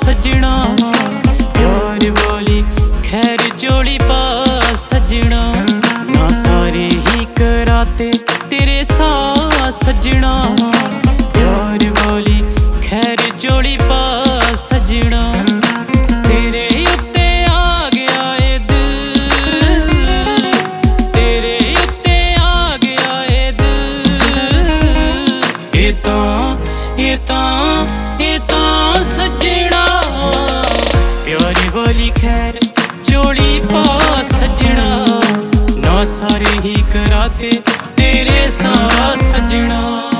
सजना, प्यार वाली खैर जोड़ी पा सजना, ना सारे ही कराते तेरे साथ सजना, प्यार वाली खैर जोड़ी पा सजना, तेरे उत्ते आ गया ए दिल, तेरे उत्ते आ गया ए दिल, ये तां सजना, प्यार वाली खैर जोड़ी पा सजना, ना सारे ही कराते तेरे साथ सजना।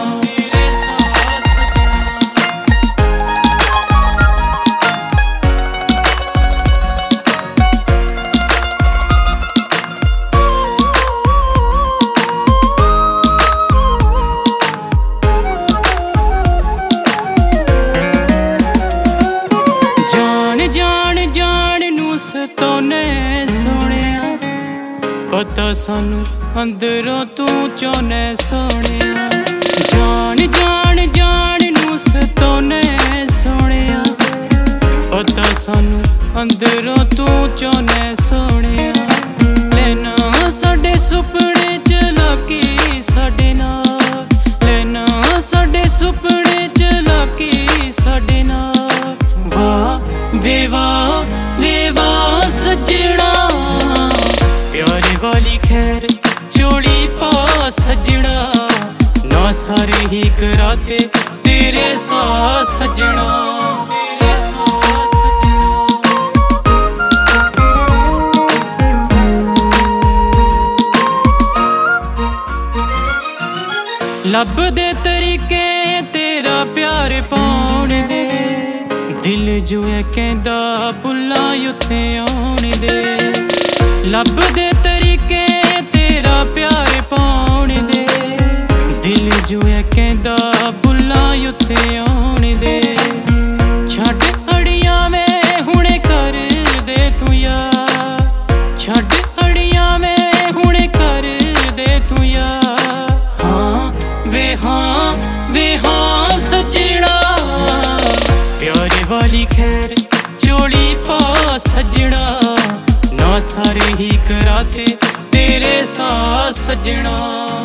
सताने सोनिया, पता सानू अंदरों तू चाहने सोनिया, जान नू सताने सोनिया, पता सानू अंदरों तू चाहने सोनिया, लेना साडे सुपने चलाकी साडे नाल, लेना साडे सुपने चलाकी साडे नाल, वाह बेवाह सजना, प्यार वाली खैर जोड़ी पा सजना, ना सारे ही कराते तेरे साथ सजना। लब दे तरीके तेरा प्यार पाउण दे, दिल जो है कहंदा बुल्ला उत्ते आउण दे, लब दे तरीके तेरा प्यार पाउण दे, दिल जो है कहंदा बुल्ला उत्ते आउण दे, छड्ड अड़ियां वे हुणे कर दे तू यार, छड्ड अड़ियां वे हुणे कर दे तू यार, वे हाँ सजना, प्यार वाली खैर जोड़ी पा सजना, ना सारे ही कराते तेरे साथ सजना।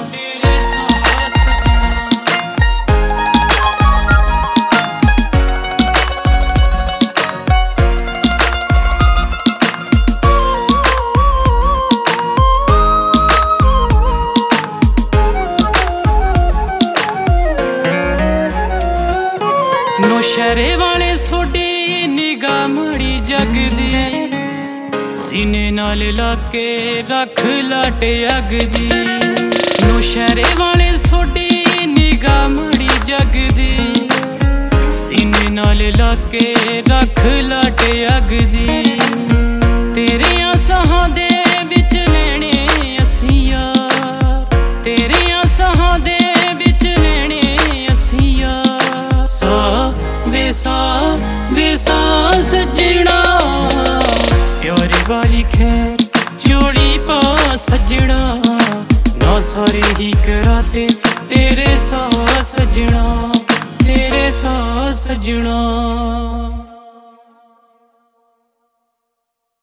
नौशहरे वाले सोडी निगाह मड़ी जगदी, सीने नाल लाके रख लाटे अगदी, नौशहरे वाले सोडी निगाह मड़ी जगदी, सीने नाल लाके रख लाटे अगदी, तेरे आसां दे विच लैणे असीं यार, तेरे आसां दे विच लैणे असीं यार, सा सजना, प्यार वाली खैर जोड़ी पा सजना, ना सारे ही कराते तेरे साथ सजना, तेरे साथ सजना।